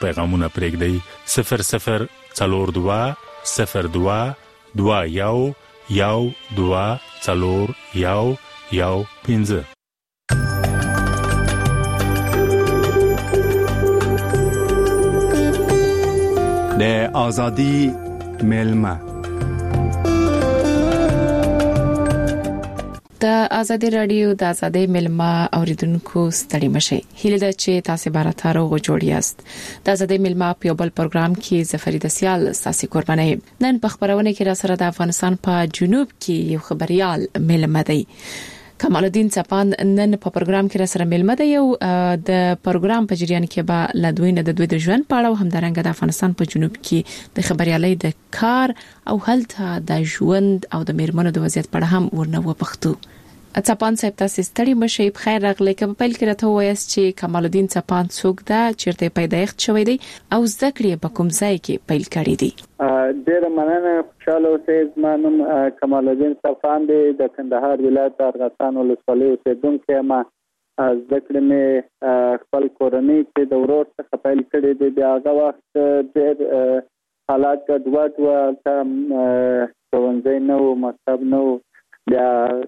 پیغامونه پرېږدئ. 004221124115. د آزادی ملما د آزادی رادیو د آزادی ملما اوریدونکو ستړي مشي. هیله ده چې تاسو به راته روغ جوړ یاست. د آزادی ملما په بل پروګرام کې زفرید سیال ساسي قرباني. نن په خبرونه کې را سره د افغانستان په جنوب کې یو خبريال ملما دی. کمال الدین چپان نن په پروګرام کې را سره ملما دی. یو د پروګرام په جریان کې به لدوی نه د دوی د ژوند په اړه هم درنګ د افغانستان په جنوب کې د خبريالۍ د کار او هلته د ژوند او د میرمنو د وضعیت په اړه هم ورنه وپختو. چپان صاحب تاسو ستړي مشي. په خیر راغلی. که په پیل کې راته وایاست چې کمال الدین چپان څوک ده، چیرته پیدایښت شوی دی او زده کړې په کوم ځای کې پیل کړې دي؟ ډېر مننه. خوشاله اوسئ. زما نوم کمال الدین چپان دی. د کندهار ولایت ارغستان ولسوالۍ اوسیدونکی یم. زده کړې مې خپل کورنۍ کې د ورور څخه پیل کړې دي. د هغه وخت ډېر حالات ګډوډ وو. ښوونځی نه و، مکتب نه و. بیا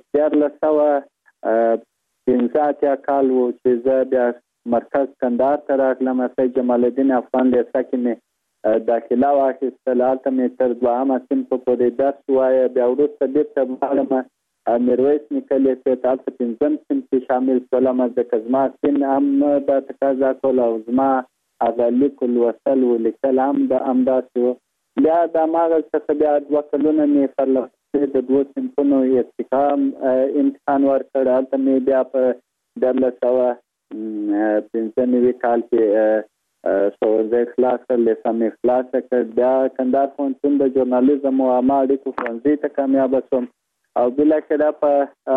1315 کال و چې زه بیا مرکز کندهار ته راغلم. سید جمال الدین افغان لیسه کې مې داخله واخیستل. هلته مې تر 2مه صنف پورې درس ووایه. بیا وروسته بېرته لاړم میرویس نیکه لیسې ته. هلته 5م صنف کې شامل شولم ځکه زما سن هم دا تقاضا کوله او زما هغه لیک لوستل و لیکل هم همداسې و. بیا د هماغه څخه بیا 2 کلونه مې فرلغ د 2 صنفونو ارتقا امتحان ورکړ. هلته مې بیا په 1995 کال کې ښوونځی خلاص کړ، لیسه مې خلاصه کړ. بیا کندهار پوهنتون د ژورنالیزم او عامه اړیکو ښوونځي ته کامیابه شوم او بالاخره په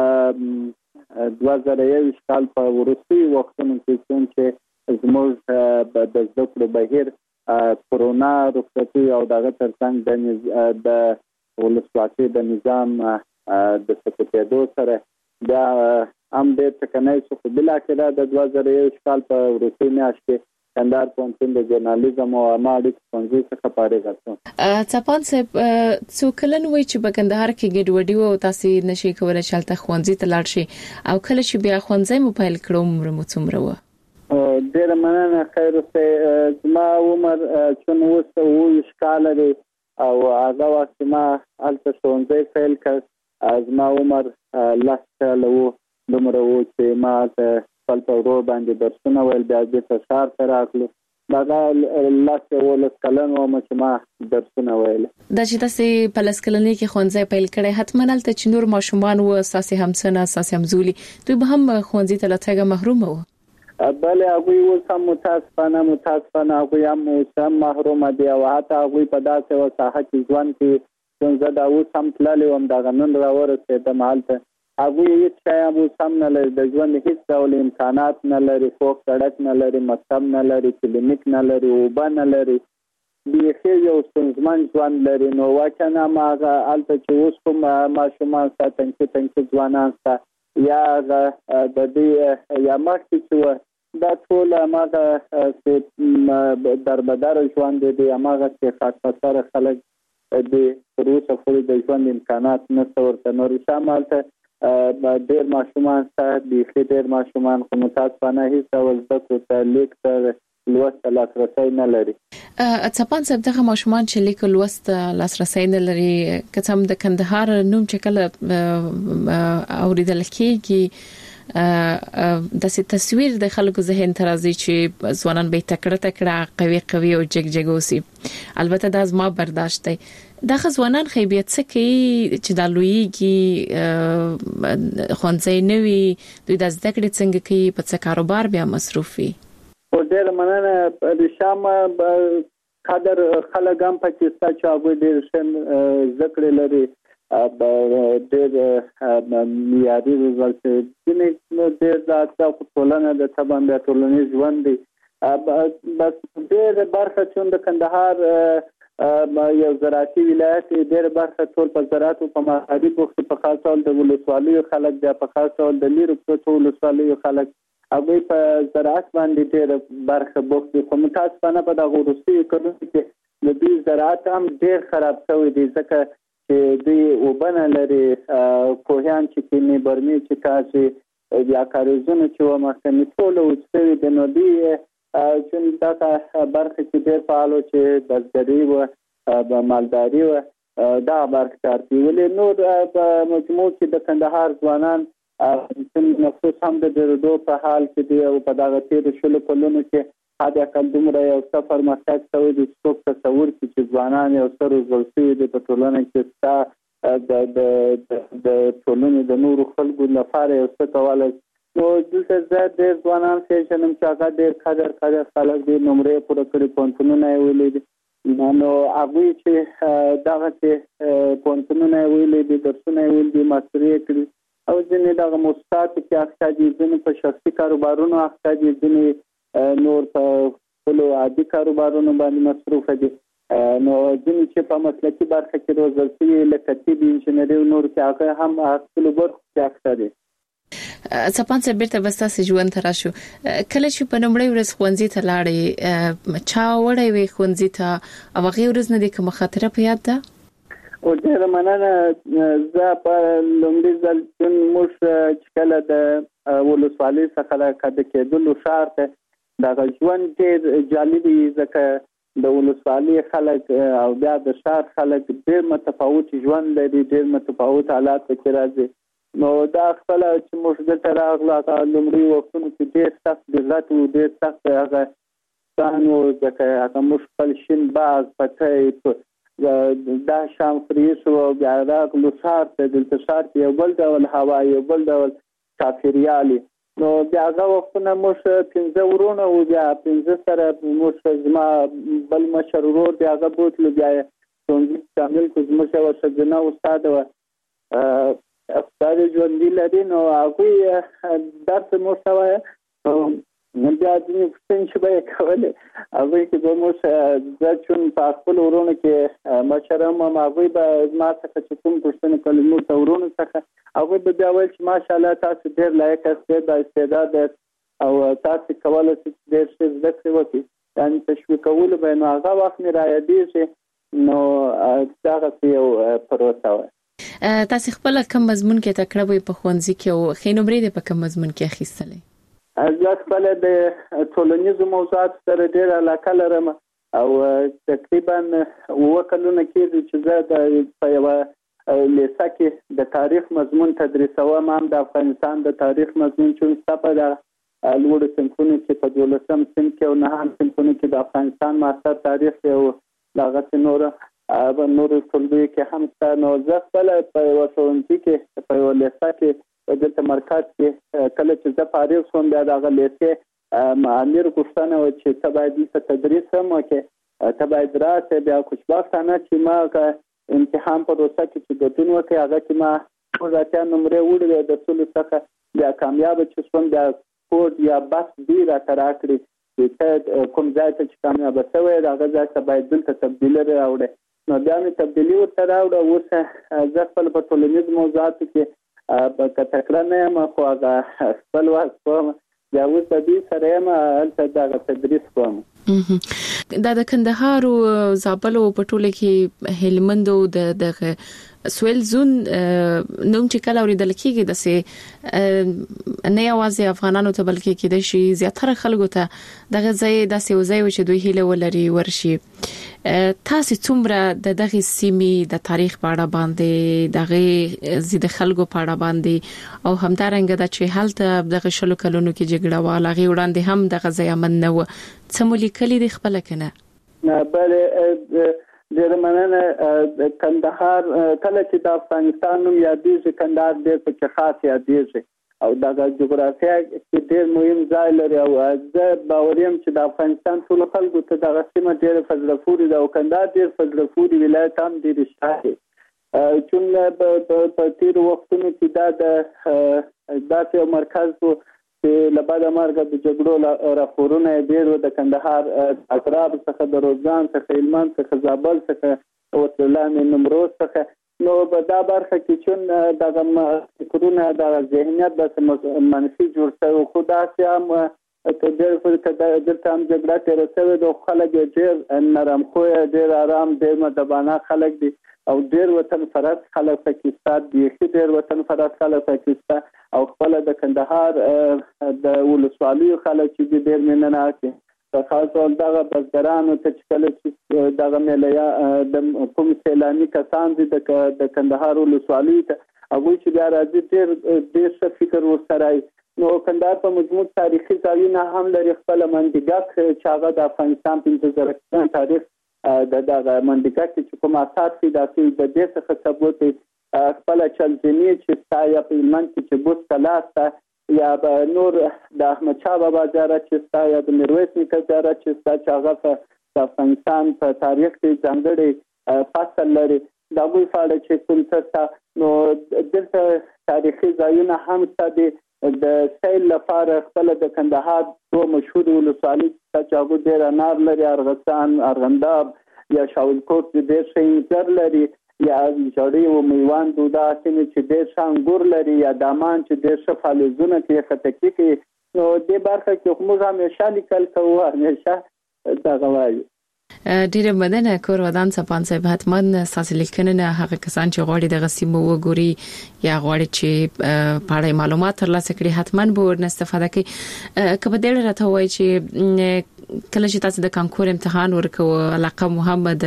2021 کال په وروستیو وختونو کې چې زموږ د زده کړو بهیر کرونا رخصتي او دغه ترڅنګ د ولسواکۍ د نظام د سقوطېدو سره بیا هم ډېر ټکنی شو. خو بالاخره د 2021 کال په وروستۍ میاشت کې کندهار پوهنتون د ژورنالیزم او عامه اړیکو ښوونځي څخه فارغ شوم. چپان صاحب څو کلن وای چې په کندهار کې ګډوډي و او تاسو نشئ کولای چې هلته ښوونځي ته لاړ شئ او کله چې بیا ښوونځی مو پیل کړو عمر مو څومره و؟ ډېر مننه. خیر اوسئ. زما عمر چون اوس 20 کاله دی او هغه وخت ما هلته ښوونځی پیل کړ. زما عمر 10 کاله و. دومره و چې ما خپل په ورور باندې درسونه ویل. بیا بېرته ښار ته راغلو. هغه 10-11 کلن وم چې ما درسونه ویل. دا چې تاسو په 10 کلنۍ کې ښوونځی پیل کړی، حتما هلته چې نور ماشومان و تاسو همسنه تاسو همزولي دوی به هم ښوونځي ته له تګه محروم وو؟ بله، هغوی اوس هم متاسفانه هغوی هم اوس هم محروم دي او حتی هغوی په داسې یوه ساحه کې ژوند کې چې زه دا اوس هم تللی وم دغه نن راورسېدم هلته هغوی هېڅ شی هم اوس هم نه لري. د ژوند هېڅ ډول امکانات نه لري، خوږ سړک نه لري، مکتب نه لري، کلینیک نه لري، اوبه نه لري. بیخي یو ستونزمن ژوند لري. نو واقعا هم هغه هلته چې اوس کوم ماشومان شته، تنکي ځوانان شته یا د دې یا مخکې چې وه دا ټول هماغه دربدره ژوند دی، هماغه چې خاکساره خلک دي. تر اوسه پورې د ژوند امکانات نشته ورته. نو رښتیا هلته ډېر ماشومان شته، بیخي ډېر ماشومان، خو متاسفانه هېڅ ډول زده کړو ته لیک ته لوست ته لاسرسی نه لري. چپان صاحب دغه ماشومان چې لیک لوست لاسرسی نه لري، که څه هم د کندهار نوم چې کله اوریدل کېږي داسې تصویر د خلکو ذهن ته راځي چې ځوانان به تکړه قوي او جګ اوسي. البته دا زما برداشت دی. دغه ځوانان خو بیا څه کوي چې د لویږي ښوونځی نه وي، دوی د زده کړې څنګه کوي، په څه کاروبار بیا مصروف وي؟ ډېر مننه. رښتیا قدر خلک هم پکې شته چې هغوی ډېر ښه زده کړې لري، ډېر معیاري روزل شوي. ځینې ډېر د ټولنه د طبعا بیا ټولنیز ژوند دی. بس ډېره برخه چې د کندهار یو زراعتي ولایت دی، ډېره برخه ټول په زراعت او په معادي بوختو، په خاص ډول د ولسوالیو خلک، بیا په خاص ډول د لیرو پروتو ولسوالیو خلک هغه په زراعت باندې ډېر برخه بوخت دي. خو متاسفانه په دغه وروستي کلونو کې د دوی زراعت هم ډېر خراب شوی دی، ځکه چې دوی وبنه لري، کوهیان چې کینی برمي چې کاشي یا کاریزونه چې و مخکنی ټول وڅوي د نودي چې دا برخه کې ډېر فعال چې بزګري و د مالداري و دا برخه کارتي ولې نور په مجموع کې د کندهار ځوانان چې نفوس هم د ډېرېدو په حال کې دی او په دغه تېرو شلو کلونو کې حد اقل دومره یو څه پرمختګ شوی دی چې څوک تصور کړي چې ځوانان یو څه روزل شوي دي په ټولنه کې ستا د ټولنې د نورو خلکو لپاره یو څه کولی. نو دلته زه ډېر ځوانان پېژنم چې هغه ډېر قدر خلک دي، نمرې پوره کړي، پوهنتونونه یې ویلي دي. نو هغوی چې دغسې پوهنتونونه یې ویلي دي، درسونه یې ویلي دي، ماستري یې کړي او ځینې دغه موسساتو کې اخته دي، ځینې په شخصي کاروبارونو اخته دي، ځینې نور په خپلو عادي کاروبارونو باندې مصروفه دي. نو ځینې چې په مسلکي برخه کې روزل شوي لکه طب، انجینري او نور کې هغه هم خپلو برخو کې اخته دي. څپان صاحب بیرته بستاسې ژوند ته راشو. کله چې په لومړۍ ورځ ښوونځي ته لاړې، چا وړی وې ښوونځي ته او هغې ورځ نه دې کومه خاطره په یاد ده؟ او ډېره مننه. زه په لومړي ځل موږ چې کله د ولسوالۍ څخه د کډه کېدلو ښار ته دغه ژوند ډېر جالب وي، ځکه د ولسوالۍ خلک او بیا د ښار خلک ډېر متفاوت ژوند لري، ډېر متفاوت حالات پکې راځي. نو دا خپل چې موږ دلته راغلو هغه لومړي وختونو کې ډېر سخت ډیزرټ و، ډېر سخت هغه ستان و، ځکه هغه موږ خپل شین باغ پټی دا شام فریش و، بیا راغلو ښار ته. دلته ښار کې یو بل ډول هوا، یو بل ډول چاپېریال. نو بیا هغه وختونه موږ 15 ورونه و، بیا 15 سره موږ زما بل مشر ورور دی هغه بوتلو، بیا ښوونځي شامل کړو. زموږ یوه ښځینه استاده وه، استاد ژوندي لري، نو هغوی درس موږ ته وایه. بیا ځینې پوښتنې چې به یې کولې هغوی کې به موږ زه چون په خپلو ورونو کې مشر هم هغوی به زما څخه چې کوم پوښتنې کولې زموږ د ورونو څخه هغوی به بیا ویل چې ماشاءالله تاسو ډېر لایق یاست، ډېر با استعداد یاست او تاسو کولی شئ چې ډېر ښه زده کړې وکړئ. یعنې تشویقولو به یې. نو هغه وخت مې رایادېږي. نو دغسې یو پروسه وه. تاسو خپل کوم مضمون کې تکړه وئ په ښوونځي کې او ښې نمرې دې په کوم مضمون کې اخیستلې؟ زه خپل د ټولنیزو موضوعاتو سره ډېره علاقه لرم او تقریبا 7 کلونه کېږي چې زه په یوه لیسه کې د تاریخ مضمون تدریسوم. هم د افغانستان د تاریخ مضمون چې ستا په لوړو صنفونو کې په 12م صنف کې او 9م صنفونو کې د افغانستان ماستر تاریخ او دغسې نور ټولګیو کې هم شته. نو زه خپله په یوه ښوونځي کې په یوه لیسه کې دلته مرکز کې کله چې زه فارغ شوم بیا د هغه لیسې امیر غوښتنه وه چې ته باید دلته تدریس هم وکړې، ته باید راشې. بیا خوشبختانه چې ما هغه امتحان په پروسه کې چې ګډون وکړې هغه کې ما 80 نمرې وړې وې د ټولو څخه. بیا کامیابه چې شوم بیا کوډ یا بس بي راته راکړې چې ته کوم ځای ته چې کامیابه شوی د هغه ځای ته باید دلته تبدیلي راوړې. نو بیا مې تبدیلي ورته راوړه. اوس زه خپل په ټولنیز موضوعاتو کې که تکړه نه یم خو هغه خپل وخت کوم. بیا اوس د دوی سره یم هلته دغه تدریس کوم. دا د کندهار او زابل په ټوله کې هلمند او د سویل زون نوم چې کله اوریدل کېږي د سه نه یوازې افغانانو ته بلکې کې د شي زیاتره خلکو ته دغه ځای د سیوځای و چې دوی هیله ولري ورشي. تاسو څومره دغه سیمې د تاریخ په اړه باندې دغه زید خلکو په اړه باندې او همدارنګه د چې حالت دغه شلو کلونو کې جګړه والاغي وړاندې هم دغه ځای امن نه و څمولي کلی د خپل کنه؟ بله ډېر مننه. کندهار کله چې د افغانستان نوم یادېږي کندهار ډېر پکې خاص یادېږي او دغه جغرافیه کې ډېر مهم ځای لري او زه باور یم چې د افغانستان ټول خلکو ته دغه سیمه ډېره په زړه پورې ده او کندهار ډېر په زړه پورې ولایت هم ډېر شته. چون په تېرو وختونو کې دا د داسې یو مرکز و چې له بعد مرګه د جګړو راپورونه یې ډېر و د کندهار اطراف څخه د روزګان څخه هلمند څخه زابل څخه وسلام نمروز څخه نو په دا برخه کې چې دغه فکرونه د ذهنیت د منفي جوړ شوی خو دا هم ته ډېر فرق د تام جګړه تر څو د خلک ډېر نرم خو ډېر آرام ډېر مدبانه خلک دي او ډېر وطن فرض خلک پاکستان دي ډېر وطن فرض خلک پاکستان او خپل د کندهار د ولسوالیو خلک چې ډېر مننه کوي خاصه دغه بزګرانو ته چې کله چې دغه ملیا د کوم سیلاني کسان دي د کندهار ولسوالۍ ته هغه چې بیا راځي ډېر فکر وسره نو کندهار په مجموع تاریخي ځایونه هم لري خپل منډګک چې هغه د افغانستان 15,000 تاریخ دغه منډګک چې کوم آثار دي د دې څخه ثبوت خپل چلجنی چې سایه په من کې بوت کلاسته یا به نور د احمد شاه بابا زیارت چې یا د میرویس نیکه زیارت چې هغه په افغانستان په تاریخ کې ځانګړی فصل لري دا وی فاړه چې کوم څه نو د تاریخي ځایونه هم ستاسو د سیل لپاره خپل د کندهار دوه مشهور ولسوالۍ چې هغه ډېر انار لري ارغستان ارغنداب یا شاولکوټ ډېر شي لري یا جوړي او میوان دودا چې ډېر شانګور لري یا دامان چې ډېر شفالزونه کې خطکی کې نو د برخه کې موږ همیشه لیکل کوو همیشه دا غواړي ډیره مننه کور ودان صفان صاحب حتمان اساس لیکنه هغه کسان چې غواړي د غسیمو وګوري یا غواړي چې پاړې معلومات ترلاسه کړي حتمان به ورنه استفاده کوي کبه ډیره راته وایي چې کله چې تاسو د کانکور امتحان ورکوه علاقه محمد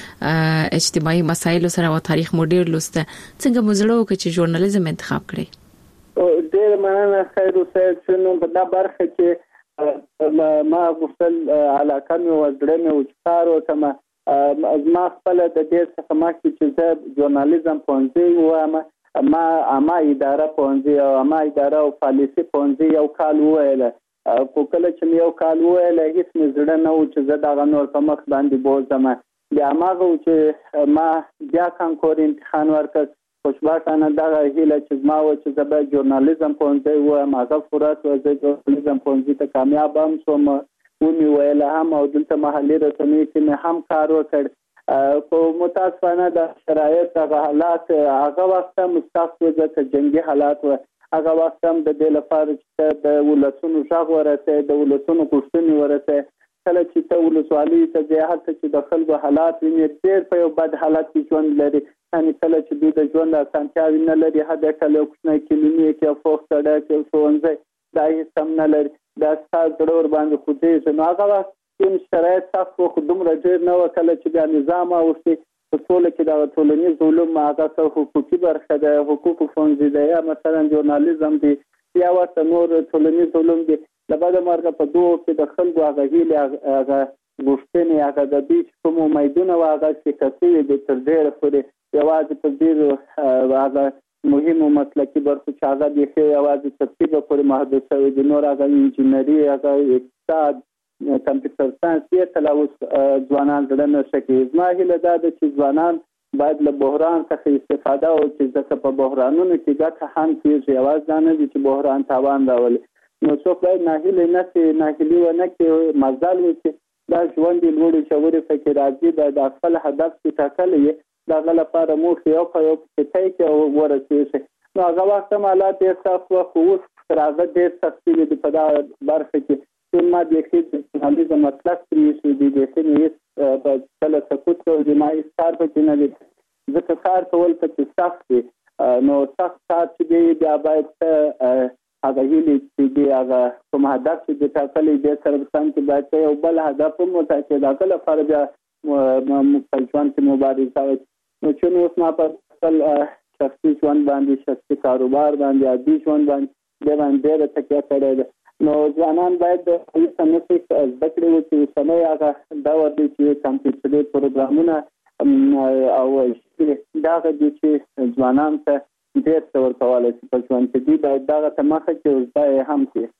اجتماعي مسایل سره او تاریخ مو ډیر لسته څنګه مزړو کې چې ژورنالیزم انتخاب کړی ډیر مننه خیر اوسه چې نو په دا برخه کې ما غوښتل علاقه مې وزړه مې وچارو کما ما خپل د دې څخه مخکې چې زه ژورنالیزم پوهنځی وایم ما اداره پوهنځی او ما اداره او پالیسي پوهنځی یو کال وویل کو کله چې یو کال وویل هیڅ مې زړه نه و چې زه دغه نور په مخ باندې بوزم بیا ماغه چې ما بیا کانکور امتحان ورکړ خوشبختانه دغه هیله چې ما و چې زه به ژورنالیزم پوهنځی وایم هغه فرصت و زه ژورنالیزم پوهنځی ته کامیاب هم شوم و مې ویل هم او دلته محلي رسنۍ کې مې هم کار وکړ خو متاسفانه د شرایط هغه حالات هغه وخت مستقص ځکه جنگي حالات و هغه وخت هم د دې لپاره چې د ولسونو شغ ورته د ولسونو کوښتنې ورته کله چې ته ولسوالۍ ته ځې هلته چې د خلکو حالات وینې ډېر په یو بد حالت کې ژوند لري یعنې کله چې دوی د ژوند اسانتیاوې نه لري حد کله کوچنی کلینیک یا فوق سړک یا ښوونځی دا هېڅ هم نه لري دا ستا زړه ورباندې خوځېږي نو هغه وخت کوم شرایط سخت وو خو دومره ډېر نه وه کله چې بیا نظام اوښتې په ټوله کې دغه ټولنیز علوم هغه څه حقوقي برخه ده حقوقو ښوونځي ده یا مثلا ژورنالیزم دی یا ورته نور ټولنیز علوم دي له بده مرغه په دوو کې د خلکو هغه هیلې هغه غوښتنې هغه د دوی چې کوم امیدونه وو هغه سیکه شوي دي تر ډېره پورې یوازې په ډېرو هغه مهمو مسلکي برخو چې هغه بیخي یوازې تر طبه پورې محدود شوي دي نور هغه انجینري هغه اقتصاد کمپیوټر ساینس یې تل اوس ځوانان زړه نه کوي زما هیله دا ده چې ځوانان باید له بحران څخه استفاده وکړي ځکه په بحرانونو کې ګټه هم کېږي یوازې دا نه دي چې بحران تاوان راولي نو څوک باید ناهیلي نه شي ناهیلي ونه کړي مزل وکړي دا ژوند یې لوړې ژورې پکې راځي باید د خپل هدف چې ټاکلی یې د هغه لپاره موخې یو په یو پکې طی کړي او ورسېږي نو هغه وخت هم حالات ډېر سخت وه خو اوس تر هغه ډېر سخت شوي دي په دغه برخه کې ټول ما بیخي د ژورنالیزم مطلق پرېښي دي بیخي مې هېڅ په کله سکوت کوو دي ما هېڅ کار پکې نه دی ځکه کار کول پکې سخت دی نو سخت کار چې دی بیا باید هغه هیلې چې دی هغه کوم هدف چې دی ټاکلی دی سره په سم کې باید یو بل هدف هم وټاکي د هغه لپاره بیا په ژوند کې مبارزه وکړي نو چې نو اوس ما په خپل شخصي ژوند باندې شخصي کاروبار باندې عادي ژوند باندې د باندې ډېره تکیه کړې ده نو ځوانان باید د سمې زده کړې وکړي اوسنی هغه دور دی چې کمپیوټري پروګرامونه او دغه دي چې ځوانان ته ډېر څه ورکولی شي په ژوند کې دوی باید دغه ته مخه کړي او زده یې هم کړي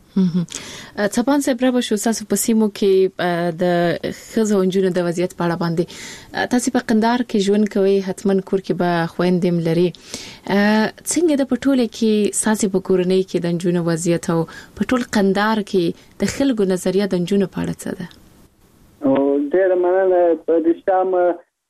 څپان صاحب را بشو تاسو په سیمو کې د ښځو او نجونو د وضعیت په اړه باندې تاسو په قندهار کې ژوند کوئ حتمن کور کې به خويندم لري څنګه د پټوله کې ساسي په کورنۍ کې د نجونو وضعیت او پټول قندهار کې د خلکو نظریه د نجونو په اړه څه ده او ډېر مننه په دې شام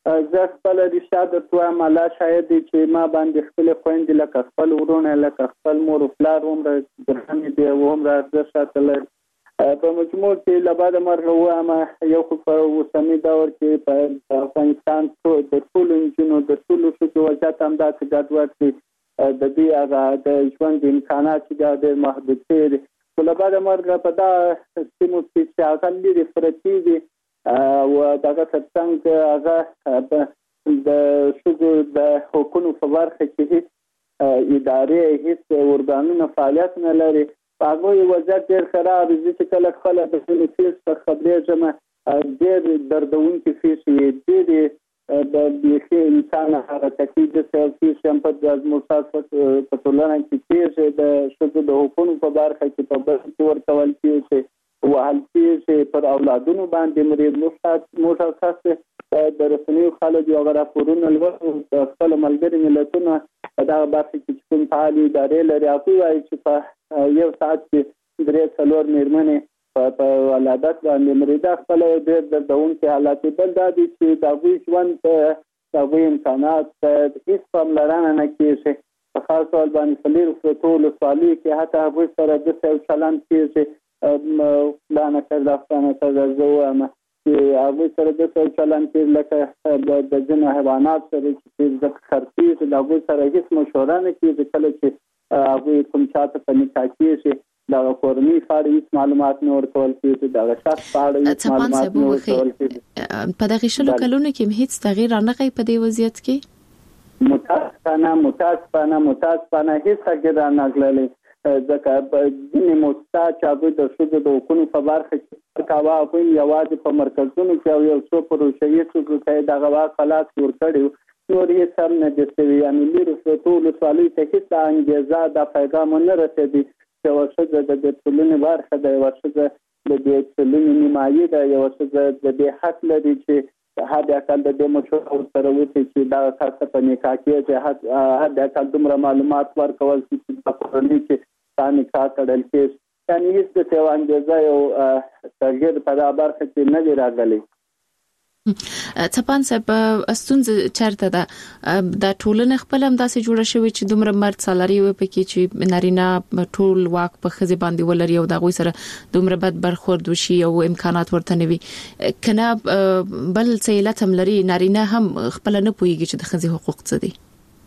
زه خپل رشاد توام الله شاهد چې ما باندې خپل خويندې لکه خپل ورونه لکه خپل مور او پلار عمر درنه دی عمر ارزښت ساتل په مجموع کې لباده مرغه ما یو په وسمي دور کې په افغانستان د ټول انجنونو د ټول شو وضعیت هم داسې ګډوډ دي د دې هغه د ژوند امکانات د محدود دي لباده مرغه په دا سیمو کې هغه لري فرتي دي او دغه څنګه هغه د شګو د حکومت په برخه کې ادارې هیڅ ورګانونه فعالیت نه لري هغه وضعیت ډېر خراب دي چې کله خلک د فیس په خبرې جمع ډېر دردونکي فیس دي د بيخي انسان حرکتي د سیاسي شمپت د مصاف په ټولنه کې د شګو د حکومت په برخه کې په برخه ورتول کېږي وحل کېږي پر اولادونو باندې مرید مشخص د رسنیو خلک یو راپورونه لوړ خپل ملګری ملتونه دا برخه کې کوم فعالي ادارې لري هغه وايي چې په یو ساعت کې 3-4 میرمنې په ولادت باندې مرید خپل ډېر دردونکي حالات بل دا دي چې د غوي ژوند د غوي امکانات هیڅ پاملرنه نه کېږي په خاص ډول باندې فلیر ټول سوالي کې حتی هغه سره د څه چلن کېږي پلان کړل افغانستان زوامه چې هغه سره د څه چلن کې لکه د جن حیوانات سره چې د خرڅي د هغه سره هیڅ مشوره نه کیږي کله چې هغه کوم چاته په نکاح کېږي دا کورنۍ فاړي هیڅ معلومات نه ورکول کېږي دا شخص فاړي هیڅ معلومات نه ورکول کېږي په دغه شلو کلونو کې هیڅ تغییر نه غي په دې وضعیت کې متاسفانه هیڅ تغییر نه غللی ځکه د موسسه چې د شوزو د حکومت په برخه کې کاوه په یوازې په مرکزونو کې یو څو پروژې چې دغه واقعات ورکړي نور یې سم نه دي یعنی لري ټول سوالي ته هیڅ انګیزه د پیغام نه رسېدي چې ورشد د ټولنې برخه د ورشد د ټولنې نیمایي د یو څه د دې حق لري چې هدا کال د دې مشور سره وتی چې دا خاصه په نکاح کې چې هدا کال دومره معلومات ورکول چې په کورنۍ کې ثاني کار کړل کې یعنی هیڅ څه وانګزه یو تغیر په برخه کې نه دی راغلی څپان صاحب استونز چرته ده د ټولنې خپل هم داسې جوړه شوی چې دومره مرد سالاري وي پکې چې نارینه ټول واک په خزي باندې ولري او دغه سره دومره بد برخورد وشي او امکانات ورته نوي کنه بل څه لته ملري نارینه هم خپل نه پويږي چې د خزي حقوق څه دي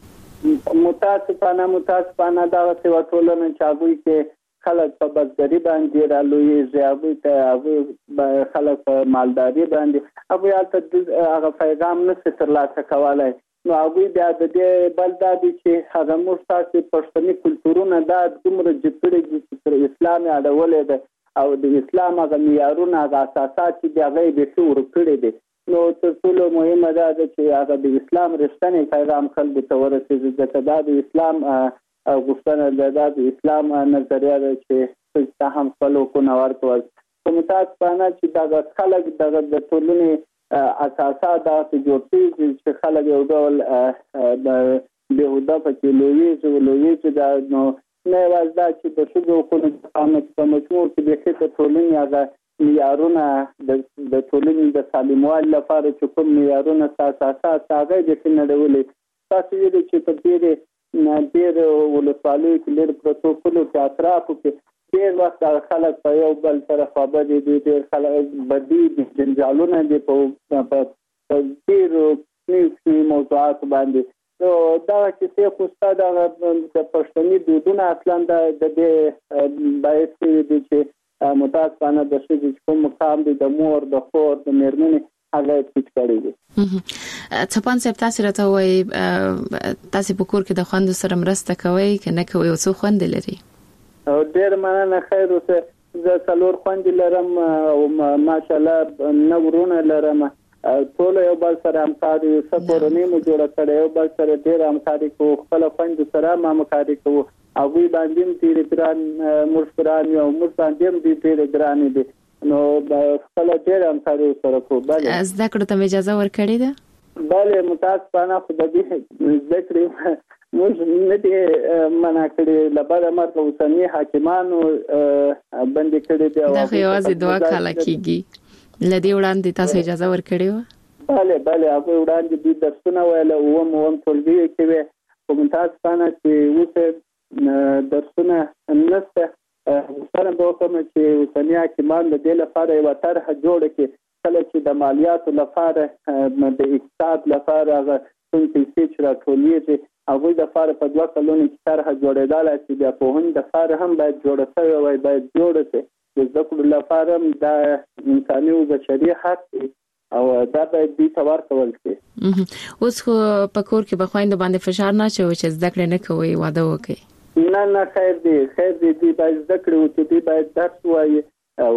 متاسفانه دا څه ټولنه چاغوي کې خلک په بزګری باندې رالوي ځابي ته خلک په مالداري باندې هغه پیغام نه ترلاسه کولای نو هغه بیا د دې بلدادي چې هغه مستاسي پښتني کلتورونه دا دومره جوړېږي چې اسلامي اړولې ده او د اسلام هغه معیارونه هغه اساسات چې هغه به څور کړی دي نو ټول مهمه ده چې هغه د اسلام رښتینی پیغام خلکو ته ورسېږي چې د اسلام غوښتنه د اسلام نظریه ده چې څه هم خپل کو نه ورکول کوم تاسو باندې چې دا خلک د ټولنې اساسات د جوړتي چې خلک یو ډول د بهوده په لوی چې دا نو نه وازدا چې د شګو کو نه په مجموع کې د ټولنې هغه معیارونه د ټولنې د سالموالي لپاره چې کوم معیارونه اساسات هغه د نړیوالې تاسو یې چې په دې ډېر ولسوالۍ کې لږ پروتوکول او اطرافو کې ډېر وخت خلک په یو بل سره خبرې دي ډېر خلک بدی دي جنجالونه دي په ډېر موضوعات باندې نو دا چې څه خوسته د پښتني دودونه اصلا د دې باید چې متاسفانه د شې کوم مقام دي د مور د خور د میرمنې هغه پټ کړی دي څپان صاحب تاسو راته وایي تاسو په کور کې د خوند سره مرسته کوي کنه کوي او څو خوند لري ډېر مننه خیر اوسه زه څلور خوند لرم او ماشاءالله نورونه لرم ټول یو بل سره همکاري سپورنی مو جوړ کړی یو بل سره ډېر همکاري کوو خپل خوند سره ما همکاري کوو هغه باندې تیر ګران مشران یو مر باندې دې تیر ګران دي نو خپل ډېر همکاري سره کوو بله زده کړو ته اجازه ورکړې ده بله متاسفانه خو د دې ذکر موږ نه دي منا کړی لبره مرګ اوسنی حاکمانو باندې کړی دی دا یوازې دوا کاله کیږي لدی وړاندې تاسو اجازه ورکړې و بله هغه وړاندې د درسونه ویل او ټولګي کې وي په متاسفانه چې اوس درسونه نشته. سره به کوم چې اوسنی حکومت د دې لپاره یو طرح جوړ کړي کله چې د مالیاتو لپاره د اقتصاد لپاره هغه څنګه پیسې راټولېږي هغه د لپاره په 2 کلونو کې طرح جوړېدل چې د پوهنې د لپاره هم باید جوړ شي او باید جوړ شي د ذکر لپاره د انساني او بشري حق او دا باید دې تور کول شي. اوس خو په کور کې بخوایند باندې فشار نه چوي چې زده کړې نه کوي واده وکړي. نه خیر دی باید ذکر او چې باید درس وایي او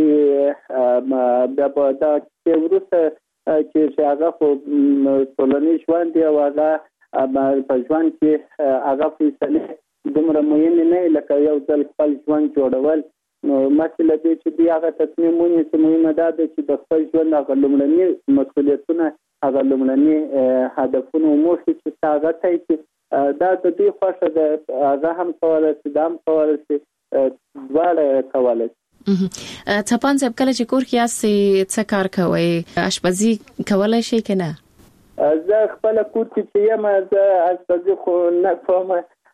د دا چې ورته چې هغه په ټولنیز ژوند دی او هغه په ژوند کې هغه فیصله دومره مهم نه لکه یو ځل خپل ژوند جوړول. نو مسله دې چې دی هغه تصمیم ونیسي چې مهمه ده چې د خپل ژوند هغه لومړني مسؤلیتونه هغه لومړني هدفونه موخې چې هغه ته چې دا د دې خوښه ده هغه هم کولای شي دا هم کولای شي دواړه کولای شي. څپان صاحب کله چې کور کې یاستئ څه کار کوئ؟ اشپزي کولای شئ که نه؟ زه خپل کور کې یم زه اشپزي خو نه کوم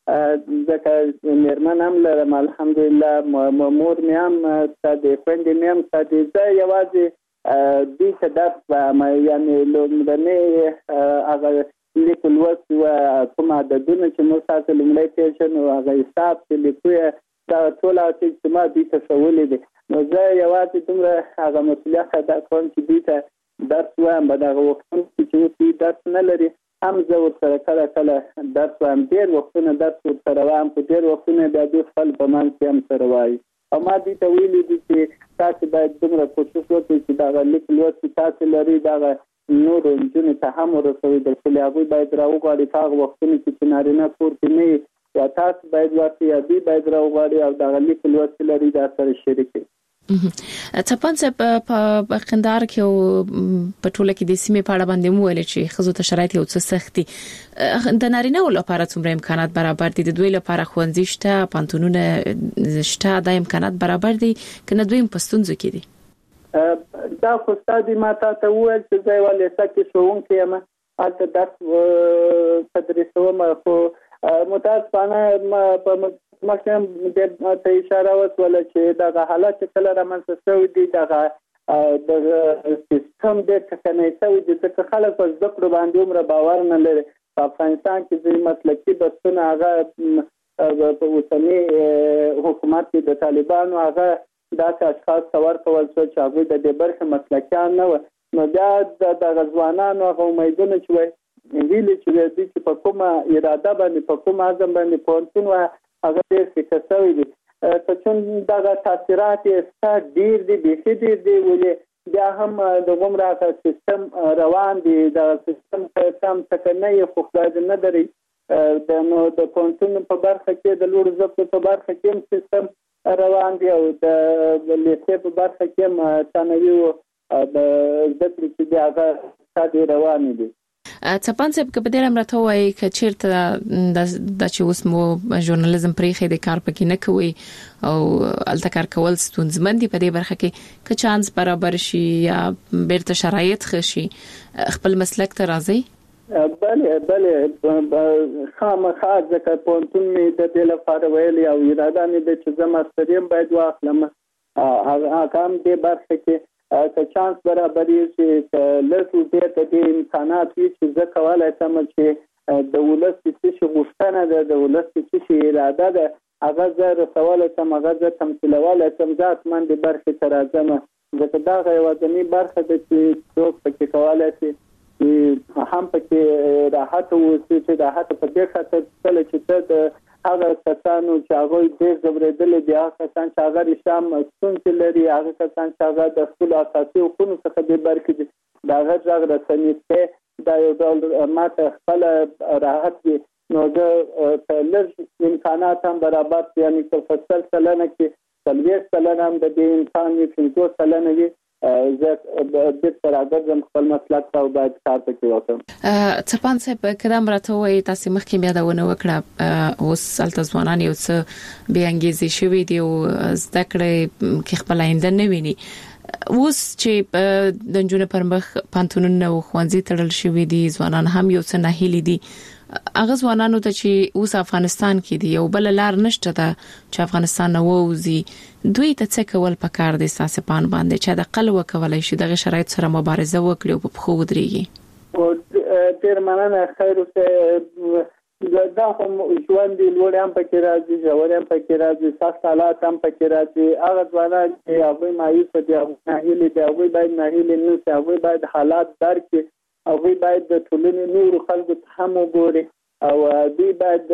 ځکه مېرمن هم لرم الحمدلله مور مې هم د خویندې مې هم زه یوازې دې ته درس وایم یعنې لومړنی هغه لیک لوست و کوم عددونه چې موږ تاسو لومړی پېژنو هغه حساب چې لیکو دا ټول چې ما دې ته ښوولي دي. نو زه یوازې دومره هغه مسؤلیت ادا کوم چې دې ته درس وایم په دغه وختونو کې چې اوس درس نه لري هم زه ورسره کله درس وایم ډېر وختونه درس ورسره وایم په ډېر وختونه بیا دوی خپل په منځ کې هم سره وایي او ما دې ته ویلي دي چې تاسو باید دومره کوشش وکړئ چې دغه لیک لوست تاسو لري دغه نورو نجونو ته هم ورسوي چې هغوی باید راوغواړي په هغه وختونو کې چې نارینه کور کې نه وي یا تاسو باید ورته یا دوی باید راوغواړي او دغه لیک لوست لري دا سره شریک کړي. څپان صاحب په قندار کې او په ټوله کې د سیمې په اړه باندې مو ویل چې ښځو ته شرایط یو څه سختي د نارینه‌و لپاره څومره امکانات برابر دي؟ د دوی لپاره ښوونځي شته، پانتونونه شته، دا امکانات برابر دي که نه دوی په ستونزو کې دي؟ دا خو ستاسو ما ته وویل چې زه یو لیسه کې ښوونکی یم هلته درس تدریسوم خو متاسفانه په مخکې ته اشاره وکړه چې دغه حالات کله رامنځته شوي دي دغه سیستم ډېر ټکنی شوی دی ځکه خلک په زده کړو باندې عمره باور نه لري. په افغانستان کې ځینې مسلکي بحثونه هغه په اوسني حکومت کې د طالبانو هغه داسې اشخاص ته ورکول شول چې هغوی د دې برخې مسلکیان نه وو. نو بیا دغه ځوانانو هغه امیدونه چې وایي هیلې چې دوی چې په کومه اراده باندې په کوم عزم باندې پوهنتون وایي هغه ډېر فکر شوی دی که چون دغه تاثیرات یې ډېر دي بیخي ډېر دي ولې بیا هم د غومره سیستم روان دی دغه سیستم کم ټکنی خو خدای دې نه دري نو د پوهنتون په برخه کې د لوړو زده کړو په برخه کې هم سیستم روان دی او د لیسې په برخه کې هم ثانوي د زده کړې چې دی هغه ډېر روان دي. څپان صاحب که په دې اړه راته وایي که چېرته دا چې اوس مو ژورنالیزم پرېښی دی کار پکې نه کوئ او هلته کار کول ستونزمن دي په دې برخه کې که چانس برابر شي یا بیرته شرایط ښه شي خپل مسلک ته راځئ؟ بله خامخا ځکه پوهنتون مې د دې لپاره ویلي او اراده مې ده چې زه ماستریم باید واخلم هغه هم دې برخه کې که چانس برابري چې لږ ډېر د دې امکانات وي چې زه کولی شم چې د ولس څه شي غوښتنه ده د ولس څه شي اراده ده هغه زه رسولی شم هغه زه تمثیلولی شم زه حتما دې برخې ته راځم ځکه دغه یوازینۍ برخه ده چې څوک پکې کولی شي چې هم پکې راحت واوسي چې راحت په دې خاطر کله چې ته د هغه کسانو چې هغوی ډېر ځورېدلي دي هغه کسان چې هغه رښتیا هم ستونزې لري هغه کسان چې هغه د خپلو اساسي حقونو څخه بې برخې دي د هغه غږ رسني کې دا یو ډول ماته خپله راحت وي نو زه که لږ امکانات هم برابر یعنې که په 100 سلنه کې 40 سلنه هم د دې امکان وي 50 سلنه وي زه بیرته راګرځم خپل مسلک ته او باید کار پکې وکړم. څپان صاحب که دا راته وایي تاسې مخکې بیا یادونه وکړه اوس هلته ځوانان یو څه بې انګیزې شوي دي او زده کړې کې خپل آینده نه ویني اوس چې د جنونو پر مخ پانتونونه او خوانزي تړل شوې دي ځوانان هم یو څه نه هلي دي هغه ځوانانو ته چې اوس افغانستان کې دي یو بل لار نشته ده چې افغانستان ووزي دوی ته څه کول پکار دي ساسه پان باندې چې د قلوه کولای شي دغه شرایط سره مبارزه وکړي او په خو ودرېږي تیر مننه خیر اوسه دا هم ژوند دی لوړ هم پکې راځي ژور هم پکې راځي سخت حالات هم پکې راځي هغه ځوانان چې هغه مایوس دي هغه هیلې دي هغه باید نه هیلې نه شي هغه باید حالات درک کړي هغه باید د ټولنې نور خلکو ته هم وګوري او دوی باید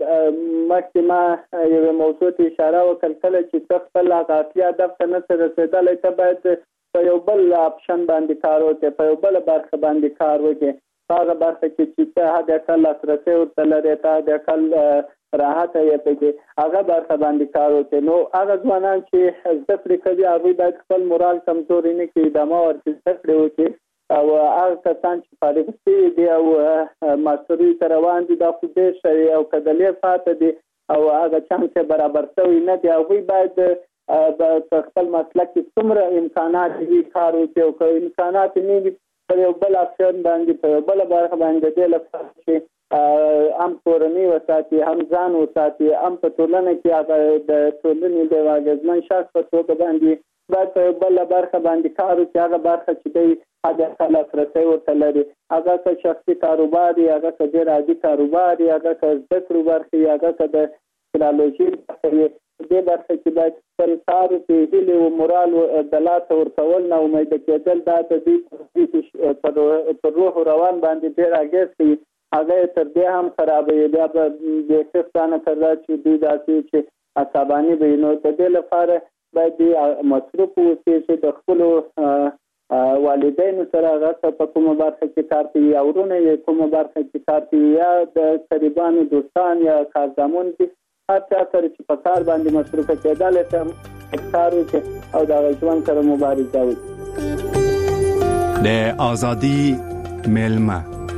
مخکې یو موضوع ته اشاره وکړل چې خپل اصلي هدف ته نه رسیدلی ته باید په یو بل اپشن باندې کار وکړي په یو بل برخه باندې کار وکړي هغه برخه چې ته هغه کله لاسرسي ورته لري ته هغه کله راحت یې پکې هغه برخه باندې کار وکړي نو هغه ځوانان چې زده کړې کوي هغه باید خپل مورال کمزوري نه کړي ادامه ورکړي زده کړې وکړي او هغه کسان چې فارغ دي او ماستري تر روان دي د خو دې شي او کډلې فاته دي او هغه چانس برابر شوی نه دی هغه باید د خپل مسلک څومره امکانات دي کار وکړي او امکانات نه دي په یو بل اپشن باندې په یو بل برخه باندې د لپاره چې هم کورنۍ وساتي هم ځان وساتي هم په ټولنه کې هغه د ټولنې د واګزمن شخص په توګه باندې باید په یو بل برخه باندې کار وکړي هغه برخه چې دی هغه لاسرسي ورته لري هغه که شخصي کاروبار دی هغه که ډېر عادي کاروبار دی هغه که زده کړو برخې هغه که د ټیکنالوژي برخې دې برخه کې باید خپل کار کې هیله او مورال د لاسه ورکول نه امید کېدل دا د دې پر روح روان باندې ډېر اغېز کوي هغه تر دې هم خرابوي بیا به د ښځانه کړه چې دوی داسې چې عصباني وي نو د دې لپاره باید مصروف اوسي چې د خپلو والدینو سره هغه په کومه برخه کې کار کوي او ورونه یې کومه برخه کې کار کوي یا د قریبانو دوستان یا کارزمون دي هر چا سره چې په کار باندې مصروفه کېدلی ته کار وکړي او د ژوند سره مبارزه وکړي د ازادي میلمه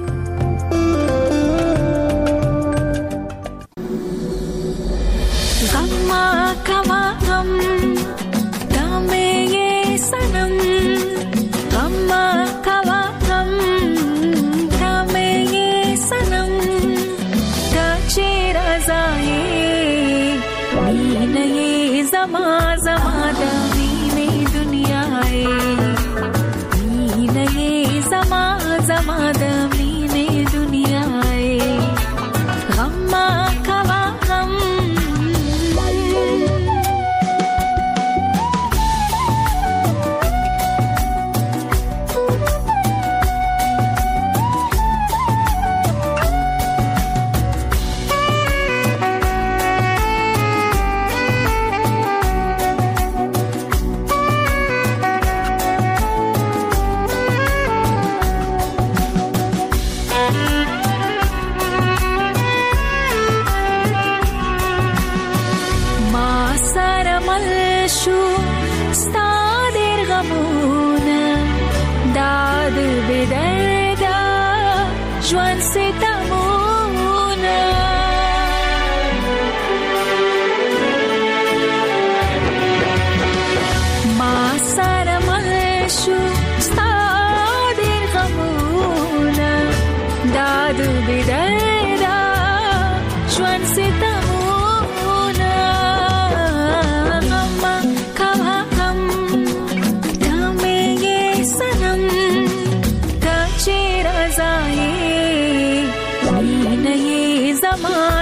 غما کوا غم دامه یہ سنم غما کوا غم دامه یہ سنم کچے رضائے مین یہ زما زما دمین دنیا ہے مین یہ زما زما دمین دنیا ہے غما کوا غم ژوند ستمونه ما سره مل شو ستا ډېر غمونه دا د بدردا ژوند ستمونه غم کوا غم دمه یې سنم کچې رضایې زما